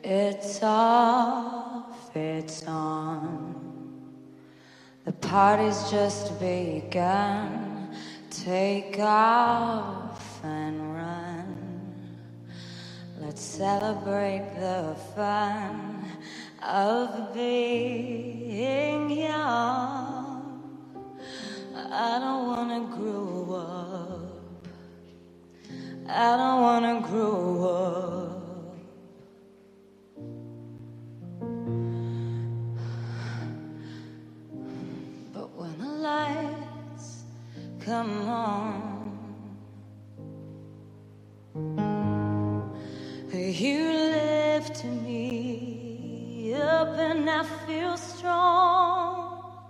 It's off, it's on. The party's just begun. Take off and run. Let's celebrate the fun of being young. I don't wanna grow up. I don't wanna grow up. But when the lights come on, you lift me up and I feel strong.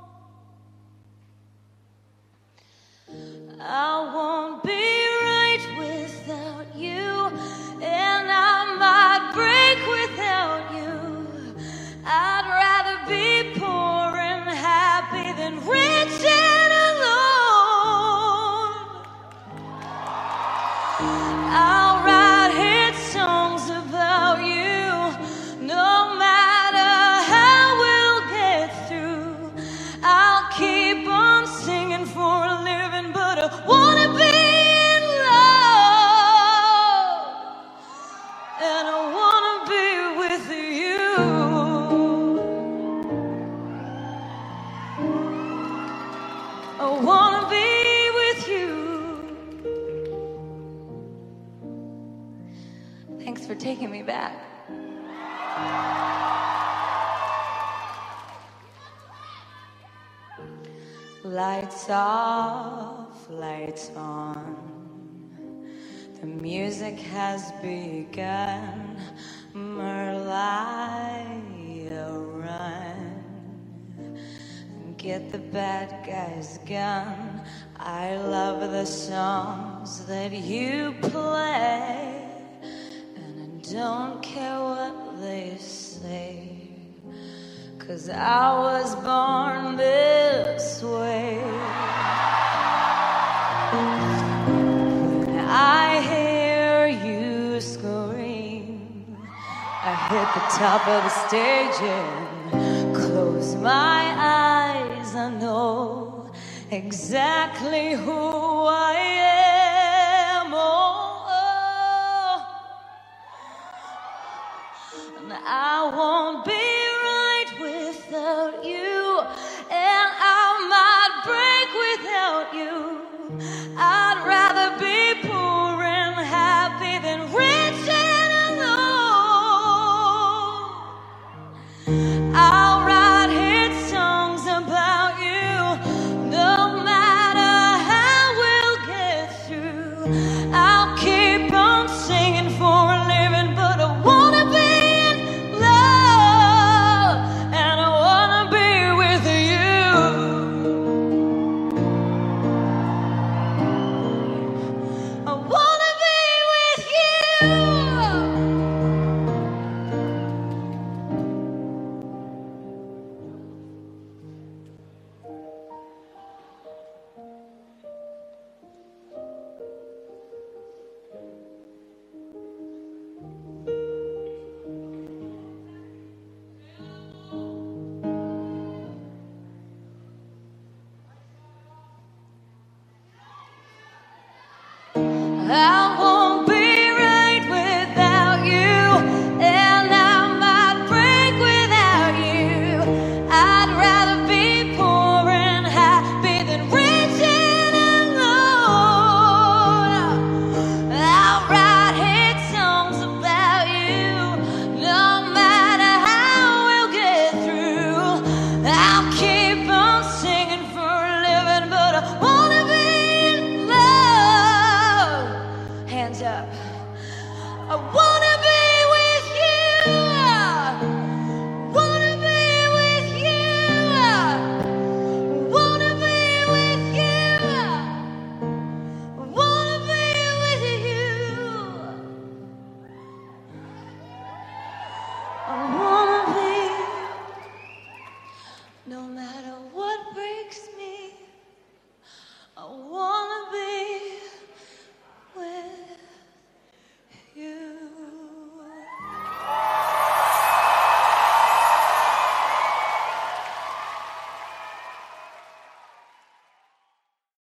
I won't be right without you, and I might break without you. I'd rather be poor and happy than rich and alone. I'll write hit songs about you, no matter how we'll get through. I'll keep on singing for a living, but I wanna be in love, and I wanna be with you. I wanna be with you. Thanks for taking me back. Lights off, lights on. The music has begun. Merlia, run. Get the bad guy's gun. I love the songs that you play, and I don't care what they say, 'cause I was born this way. When I hear you scream, I hit the top of the stage and close my eyes. I know exactly who I am. Oh. And I won't be right without you, and I might break without you.